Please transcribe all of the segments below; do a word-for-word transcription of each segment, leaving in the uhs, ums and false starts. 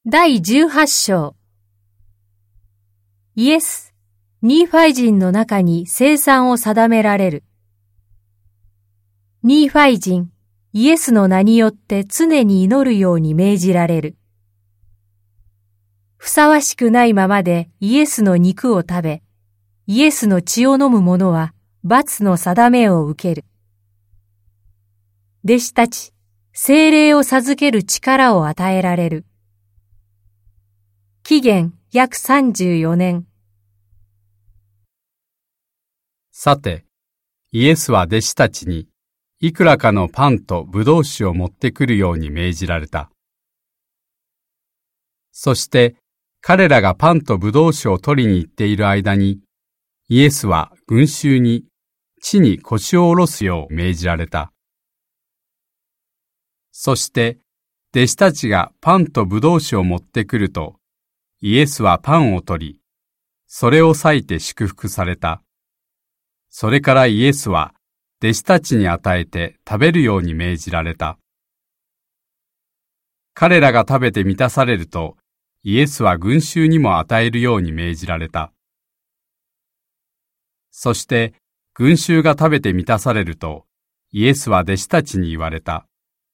だいじゅうはち章。イエス、ニーファイ人の中に聖餐を定められる。ニーファイ人、イエスの名によって常に祈るように命じられる。ふさわしくないままでイエスの肉を食べ、イエスの血を飲む者は罰の定めを受ける。弟子たち、聖霊を授ける力を与えられる。紀元約さんじゅうよねん。 さて、イエスは弟子たちに、いくらかのパンとブドウ酒を持ってくるように命じられた。そして、彼らがパンとブドウ酒を取りに行っている間に、イエスは群衆に地に腰を下ろすよう命じられた。そして、弟子たちがパンとブドウ酒を持ってくると、イエスはパンを取り、それを裂いて祝福された。それからイエスは弟子たちに与えて食べるように命じられた。彼らが食べて満たされると、イエスは群衆にも与えるように命じられた。そして、群衆が食べて満たされると、イエスは弟子たちに言われた。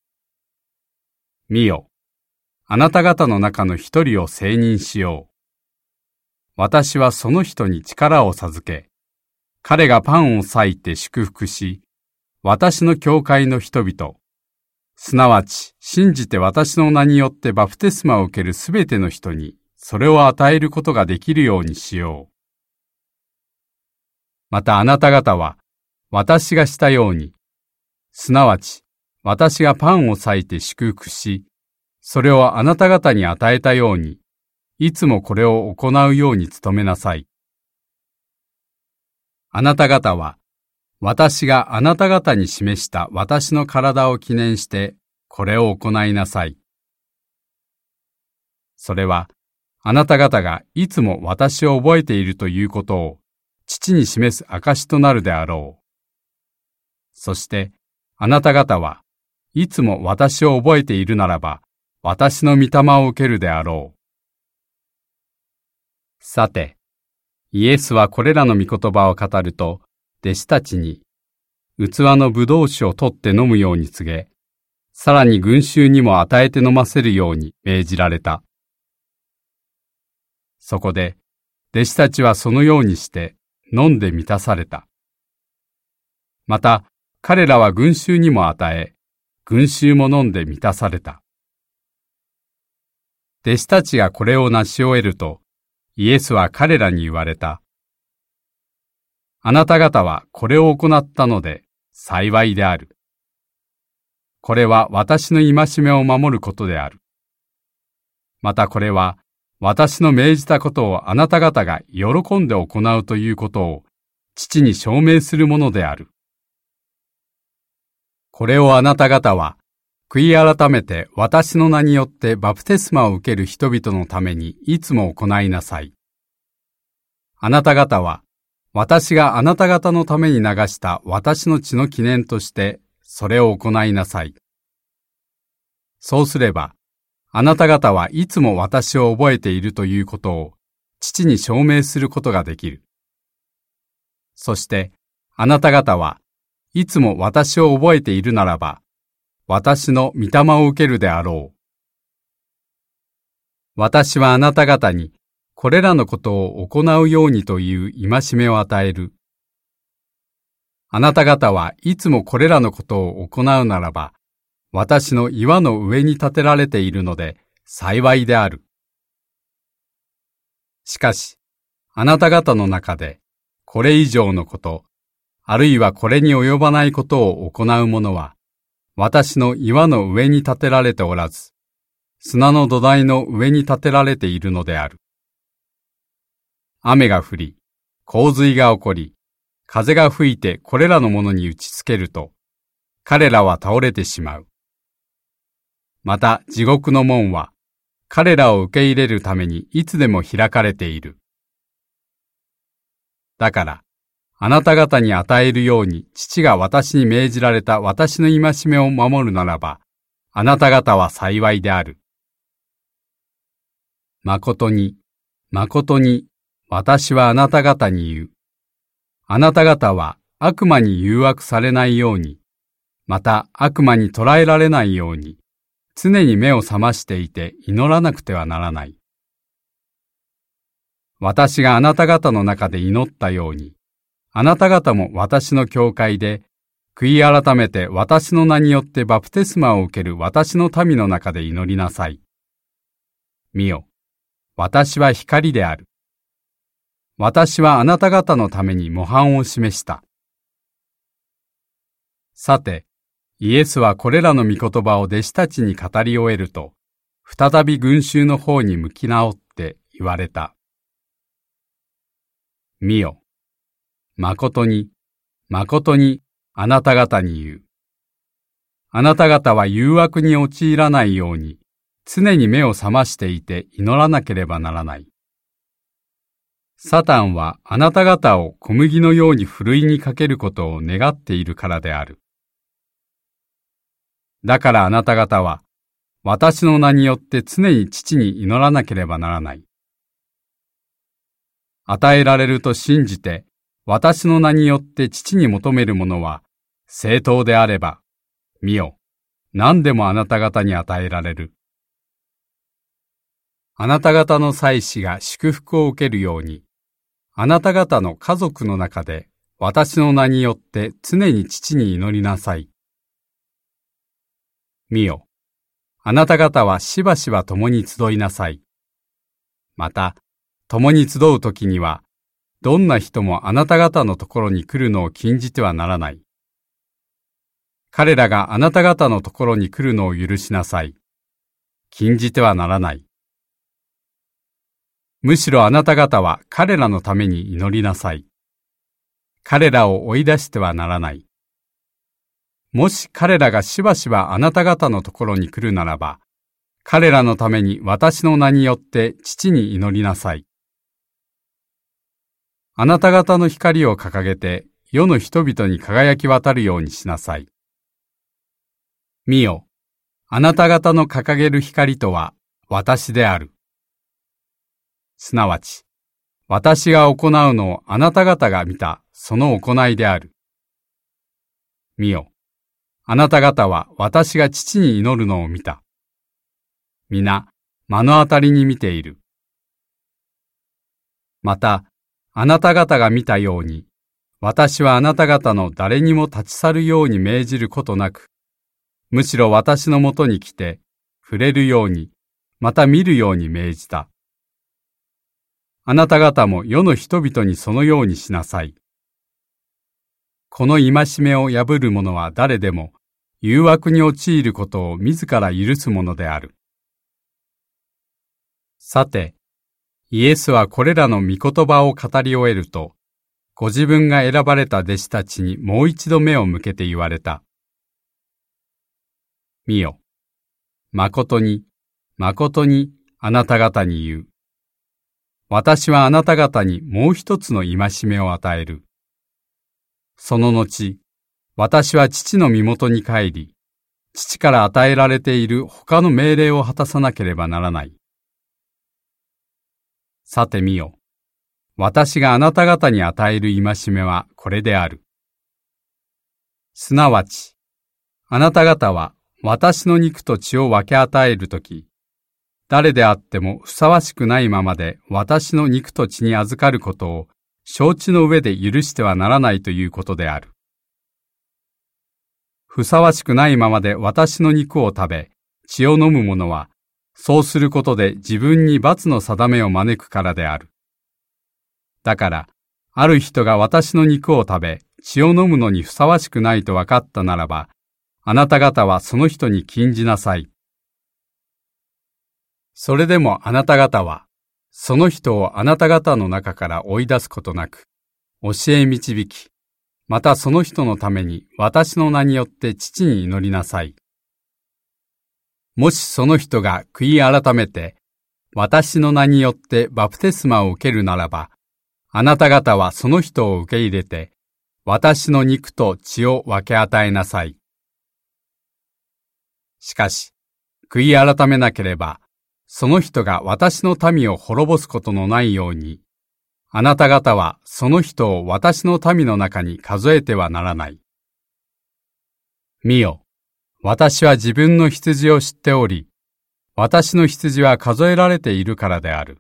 見よ。あなた方の中の一人を聖認しよう。私はその人に力を授け、彼がパンを裂いて祝福し、私の教会の人々、すなわち信じて私の名によってバプテスマを受けるすべての人に、それを与えることができるようにしよう。またあなた方は、私がしたように、すなわち私がパンを裂いて祝福し、それをあなた方に与えたように、いつもこれを行うように努めなさい。あなた方は、私があなた方に示した私の体を記念して、これを行いなさい。それは、あなた方がいつも私を覚えているということを、父に示す証となるであろう。そして、あなた方は、いつも私を覚えているならば、私の御霊を受けるであろう。さて、イエスはこれらの御言葉を語ると、弟子たちに、器のブドウ酒を取って飲むように告げ、さらに群衆にも与えて飲ませるように命じられた。そこで、弟子たちはそのようにして飲んで満たされた。また、彼らは群衆にも与え、群衆も飲んで満たされた。弟子たちがこれを成し終えると、イエスは彼らに言われた。あなた方はこれを行ったので幸いである。これは私の戒めを守ることである。またこれは私の命じたことをあなた方が喜んで行うということを父に証明するものである。これをあなた方は悔い改めて私の名によってバプテスマを受ける人々のためにいつも行いなさい。あなた方は私があなた方のために流した私の血の記念としてそれを行いなさい。そうすればあなた方はいつも私を覚えているということを父に証明することができる。そしてあなた方はいつも私を覚えているならば私の御霊を受けるであろう。私はあなた方にこれらのことを行うようにという戒めを与える。あなた方はいつもこれらのことを行うならば、私の岩の上に建てられているので幸いである。しかし、あなた方の中でこれ以上のこと、あるいはこれに及ばないことを行う者は、私の岩の上に建てられておらず、砂の土台の上に建てられているのである。雨が降り、洪水が起こり、風が吹いてこれらのものに打ちつけると、彼らは倒れてしまう。また地獄の門は、彼らを受け入れるためにいつでも開かれている。だから、あなた方に与えるように父が私に命じられた私の戒めを守るならば、あなた方は幸いである。 誠に、誠に、私はあなた方に言う。あなた方は悪魔に誘惑されないように、また悪魔に捕らえられないように、常に目を覚ましていて祈らなくてはならない。私があなた方の中で祈ったように、あなた方も私の教会で、悔い改めて私の名によってバプテスマを受ける私の民の中で祈りなさい。見よ、私は光である。私はあなた方のために模範を示した。さて、イエスはこれらの御言葉を弟子たちに語り終えると、再び群衆の方に向き直って言われた。見よ、誠に、誠にあなた方に言う。あなた方は誘惑に陥らないように、常に目を覚ましていて祈らなければならない。サタンはあなた方を小麦のようにふるいにかけることを願っているからである。だからあなた方は、私の名によって常に父に祈らなければならない。与えられると信じて、私の名によって父に求めるものは、正当であれば、見よ、何でもあなた方に与えられる。あなた方の妻子が祝福を受けるように、あなた方の家族の中で私の名によって常に父に祈りなさい。見よ、あなた方はしばしば共に集いなさい。また、共に集うときには、どんな人もあなた方のところに来るのを禁じてはならない。彼らがあなた方のところに来るのを許しなさい。禁じてはならない。むしろあなた方は彼らのために祈りなさい。彼らを追い出してはならない。もし彼らがしばしばあなた方のところに来るならば、彼らのために私の名によって父に祈りなさい。あなた方の光を掲げて世の人々に輝き渡るようにしなさい。見よ、あなた方の掲げる光とは私である。すなわち、私が行うのをあなた方が見たその行いである。見よ、あなた方は私が父に祈るのを見た。皆、目の当たりに見ている。また、あなた方が見たように、私はあなた方の誰にも立ち去るように命じることなく、むしろ私のもとに来て、触れるように、また見るように命じた。あなた方も世の人々にそのようにしなさい。この戒めを破る者は誰でも、誘惑に陥ることを自ら許すものである。さて、イエスはこれらの御言葉を語り終えると、ご自分が選ばれた弟子たちにもう一度目を向けて言われた。見よ、誠に、誠にあなた方に言う。私はあなた方にもう一つの戒めを与える。その後、私は父の身元に帰り、父から与えられている他の命令を果たさなければならない。さて見よ、私があなた方に与える戒めはこれである。すなわち、あなた方は私の肉と血を分け与えるとき、誰であってもふさわしくないままで私の肉と血に預かることを承知の上で許してはならないということである。ふさわしくないままで私の肉を食べ、血を飲む者は、そうすることで自分に罰の定めを招くからである。だから、ある人が私の肉を食べ、血を飲むのにふさわしくないと分かったならば、あなた方はその人に禁じなさい。それでもあなた方は、その人をあなた方の中から追い出すことなく、教え導き、またその人のために私の名によって父に祈りなさい。もしその人が悔い改めて、私の名によってバプテスマを受けるならば、あなた方はその人を受け入れて、私の肉と血を分け与えなさい。しかし、悔い改めなければ、 その人が私の民を滅ぼすことのないように、あなた方はその人を私の民の中に数えてはならない。見よ、私は自分の羊を知っており、私の羊は数えられているからである。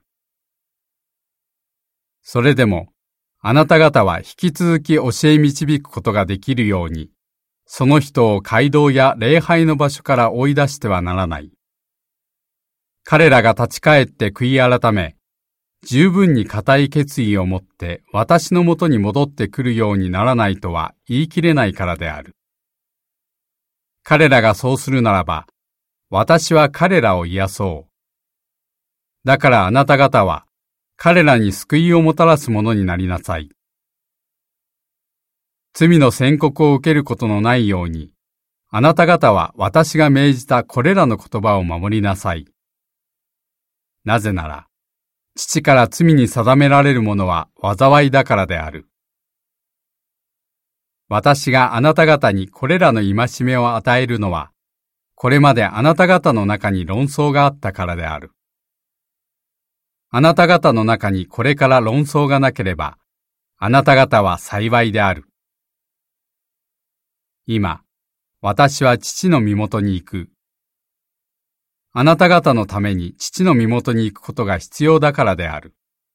それでも、あなた方は引き続き教え導くことができるように、その人を街道や礼拝の場所から追い出してはならない。彼らが立ち返って悔い改め、十分に固い決意を持って私のもとに戻ってくるようにならないとは言い切れないからである。彼らがそうするならば、私は彼らを癒そう。だからあなた方は、彼らに救いをもたらすものになりなさい。罪の宣告を受けることのないように、あなた方は私が命じたこれらの言葉を守りなさい。なぜなら、父から罪に定められるものは災いだからである。私があなた方にこれらの戒めを与えるのは、これまであなた方の中に論争があったからである。あなた方の中にこれから論争がなければ、あなた方は幸いである。今、私は父の身元に行く。あなた方のために父の身元に行くことが必要だからである。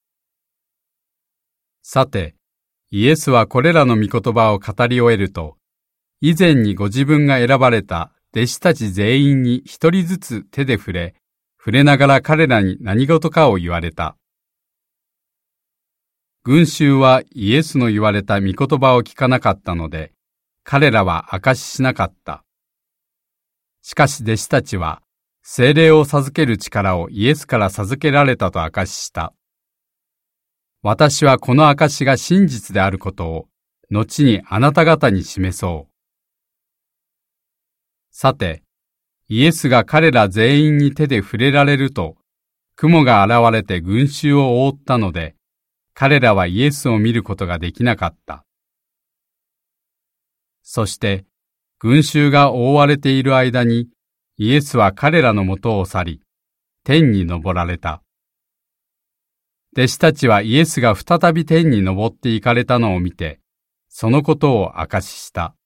さて、イエスはこれらの御言葉を語り終えると、以前にご自分が選ばれた弟子たち全員に一人ずつ手で触れ、触れながら彼らに何事かを言われた。群衆はイエスの言われた御言葉を聞かなかったので、彼らは証ししなかった。しかし弟子たちは、聖霊を授ける力をイエスから授けられたと証しした。私はこの証が真実であることを、後にあなた方に示そう。さて、イエスが彼ら全員に手で触れられると、雲が現れて群衆を覆ったので、彼らはイエスを見ることができなかった。そして、群衆が覆われている間に、イエスは彼らのもとを去り、天に昇られた。弟子たちはイエスが再び天に昇って行かれたのを見て、そのことを証しした。